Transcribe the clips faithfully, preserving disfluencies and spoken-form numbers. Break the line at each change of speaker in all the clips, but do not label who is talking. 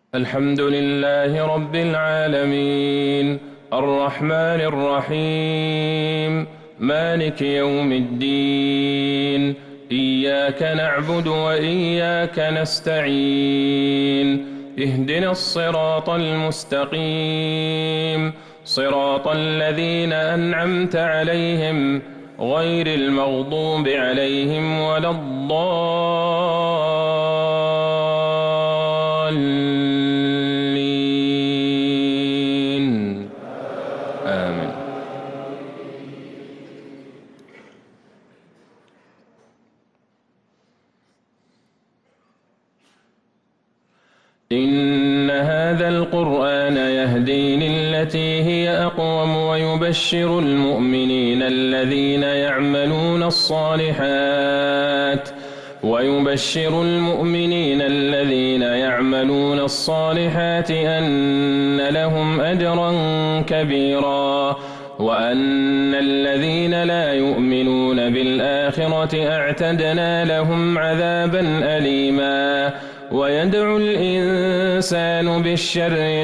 الحمد لله رب العالمين الرحمن الرحيم مالك يوم الدين إياك نعبد وإياك نستعين اهدنا الصراط المستقيم صراط الذين أنعمت عليهم غير المغضوب عليهم ولا الضالين آمين. إن هذا القرآن يهدي للتي هي أقوم ويبشر المؤمنين الذين يعملون الصالحات ويبشر المؤمنين الذين يعملون الصالحات أن لهم أجرا كبيرا وأن الذين لا يؤمنون بالآخرة أعتدنا لهم عذابا أليما. ويدعو الإنسان بالشر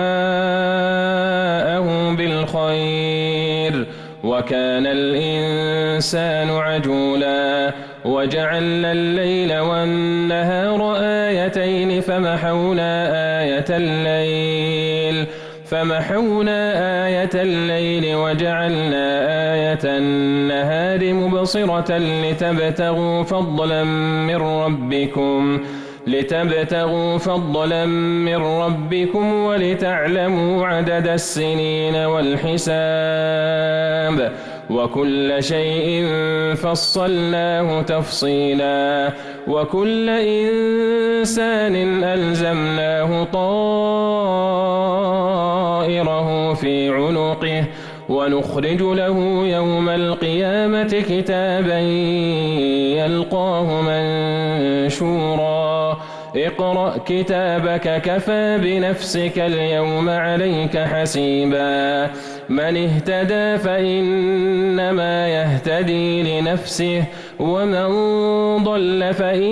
دعاءه بالخير وكان الإنسان عجولا. وجعلنا الليل والنهار آيتين فمحونا آية الليل فمحونا آية الليل وجعلنا آية النهار مبصرة لتبتغوا فضلا من ربكم لتبتغوا فضلا من ربكم ولتعلموا عدد السنين والحساب وكل شيء فصلناه تفصيلا. وكل إنسان ألزمناه طائره في عنقه ونخرج له يوم القيامة كتابا يلقاه منشورا. اقرأ كتابك كفى بنفسك اليوم عليك حسيبا. من اهتدى فإنما يهتدي لنفسه ومن ضل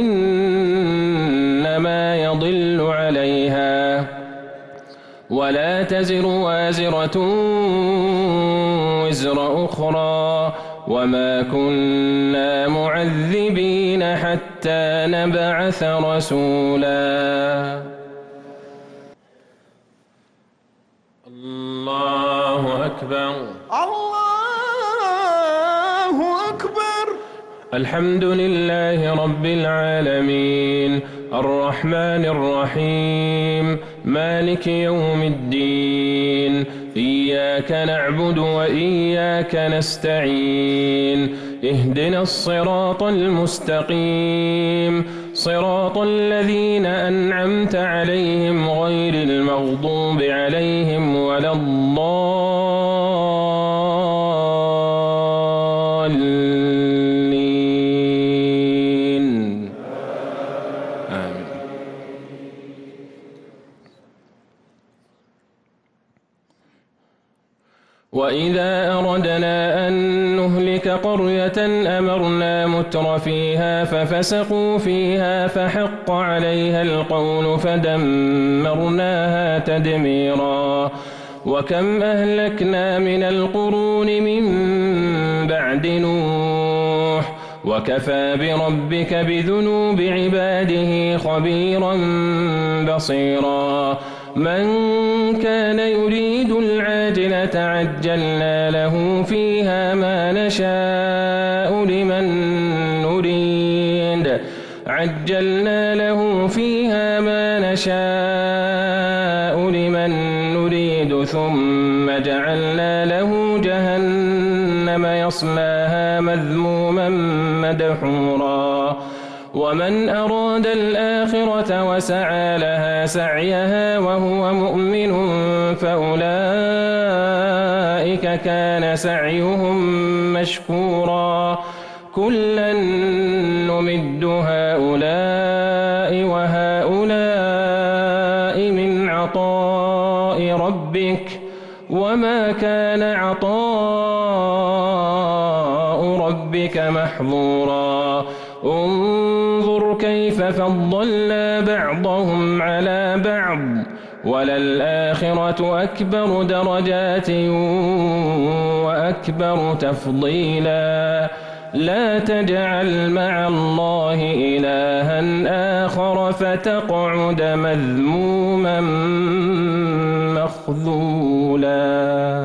فإنما يضل عليها ولا تزر وازرة وزر أخرى وما كنا معذبين حتى نبعث رسولا. الله أكبر
الله أكبر.
الحمد لله رب العالمين الرحمن الرحيم مالك يوم الدين إياك نعبد وإياك نستعين اهدنا الصراط المستقيم صراط الذين أنعمت عليهم غير المغضوب عليهم ولا الضالين آمين. وإذا أردنا أن نهلك قرية أمرنا متر فيها ففسقوا فيها فحق عليها القول فدمرناها تدميرا. وكم أهلكنا من القرون من بعد نوح وكفى بربك بذنوب عباده خبيرا بصيرا. من كان يريد العاجلة عجلنا له فيها ما نشاء لمن نريد عجلنا له فيها ما نشاء لمن نريد ثم جعلنا له جهنم يصلاها مذموما مدحورا. ومن أراد الآخرة وسعى لها سعيها وهو مؤمن فأولئك كان سعيهم مشكورا. كلا نمد هؤلاء وهؤلاء من عطاء ربك وما كان عطاء ربك محظورا. انظر كيف كيف فضلنا بعضهم على بعض وللآخرة أكبر درجات وأكبر تفضيلا لا تجعل مع الله إلها آخر فتقعد مذموما مخذولا.